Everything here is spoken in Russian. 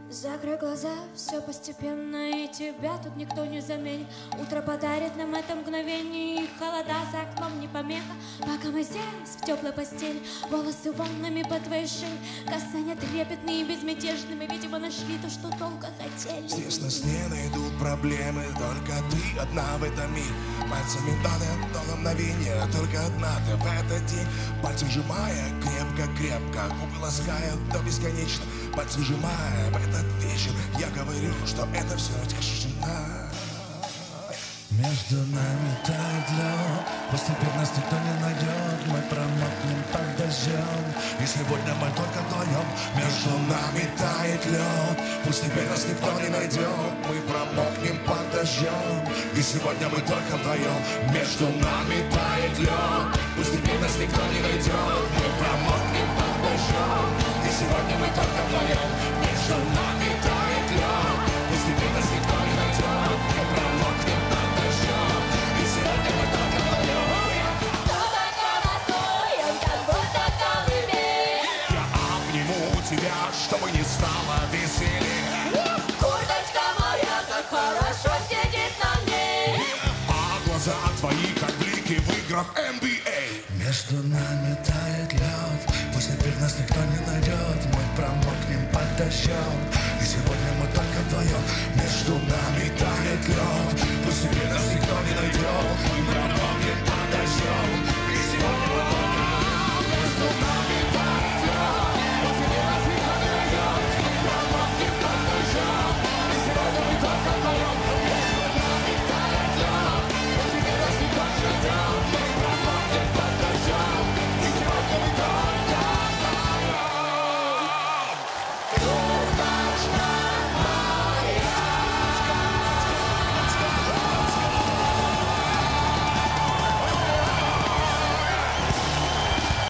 Закрой глаза, все постепенно, и тебя тут никто не заменит. Утро подарит нам это мгновение, и холода за окном не помеха. Пока мы здесь, в теплой постели, волосы волнами по твоей шее, касания трепетные и безмятежными, видимо, нашли то, что долго хотели. Здесь нас не найдут проблемы, только ты одна в этом мире. Пальцами до мгновения, только одна ты в этот день. Пальцы сжимая, крепко-крепко, губы лаская до бесконечно. Пальцы сжимая в этот вечер, я говорю, что это все тишина. Между нами тает лед, постепенно нас никто не найдет. Мы промокнем под дождем, и сегодня мы только вдвоем. Между нами тает лед, пусть теперь нас никто не найдет. Мы промокнем под дождем, и сегодня мы только вдвоем. Между нами тает лед, пусть теперь нас никто не найдет. Мы промокнем под дождем, и сегодня мы только вдвоем. Между нами тает лед, пусть теперь нас никто не найдет. Мы промокнем под дождем, и сегодня мы только вдвоем. Я обниму тебя, чтобы не стало веселее. Курточка моя так хорошо сидит на мне. А глаза твои, как блики в играх NBA. Между нами тает лед, пусть теперь нас никто не найдет. Мы промокнем под дождем, и сегодня мы только вдвоем. Между нами тает лед, пусть теперь нас никто не найдет. Мы промокнем под дождем, и сегодня мы только вдвоем. Между нами